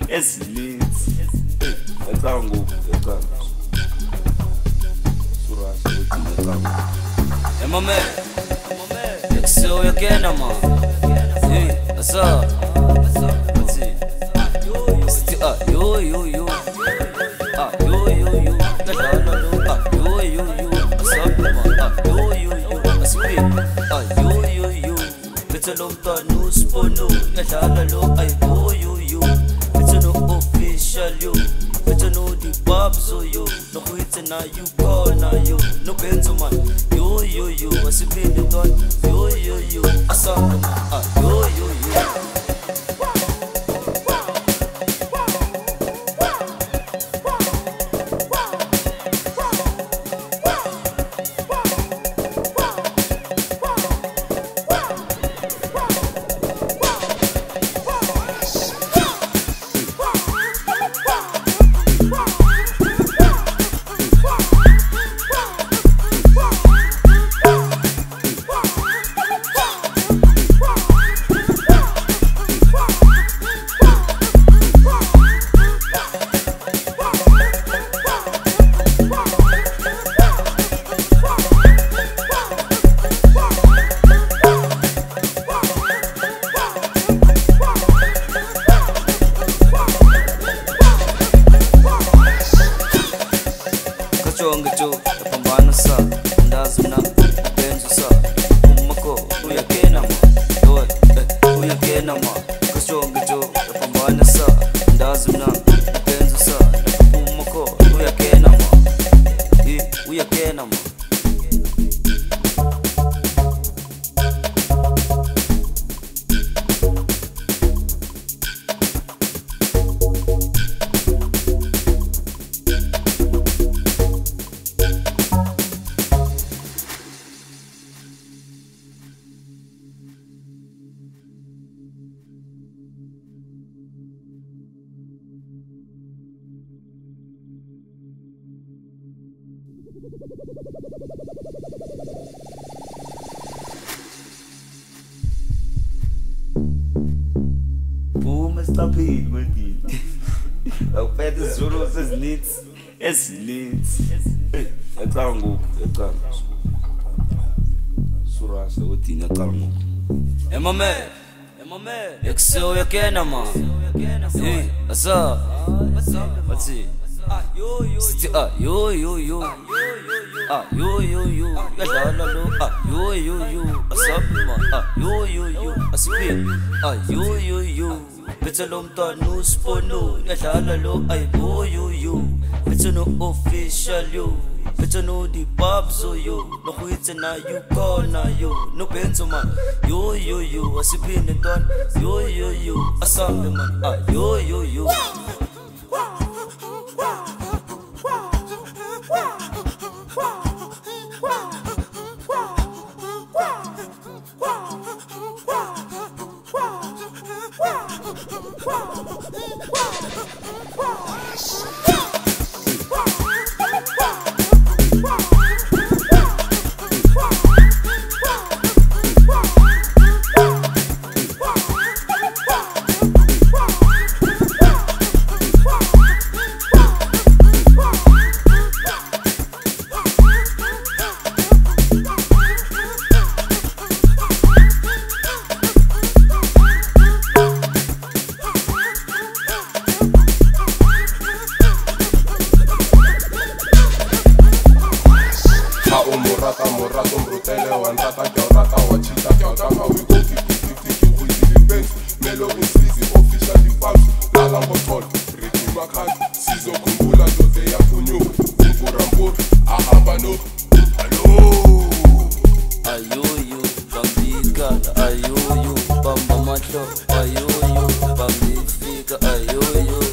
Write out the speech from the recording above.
ezininzi ecangu surasa uthi ecangu Mama Exo again man hey asa what's it yo yo yo yo asa yo yo aspi yo betelo mntwana uspono ngadlala lo ay yo betelo official yo betelo di babs yo no kwitse na you corner yo no benzo man yo aspi don yo asa yo Ngito pambana sa ndazuna benzo sa umako uyakena ma doe uyakena ma ngito pambana sa ndazuna benzo sa umako uyakena ma uyakena ma Stabil met die. Ook verder Zulu is niets. Ecangu. Surasa uthi ecangu. Mama Exo again man hey asa what's it yo ngadlala lo yo asa yo aspi yo betelo mntwana uspono ngadlala lo ay yo betelo official yo betelo di babs yo no kwitse na you corner yo no benzo man yo aspi don yo asa man yo Morata, brutele, wanrata, kiaurata, wachita, kiautama, we go 50-50, we the banks, Melo in sleazy, officially fans, Lala Botol, Ricky Makan, Sizo Kumbula, Dote ya Kunyo, Kumburambur, Ahabano, hello! Ayoyo, Bambika, ayoyo, Bamba Macho, ayoyo, Bambifika, ayoyo.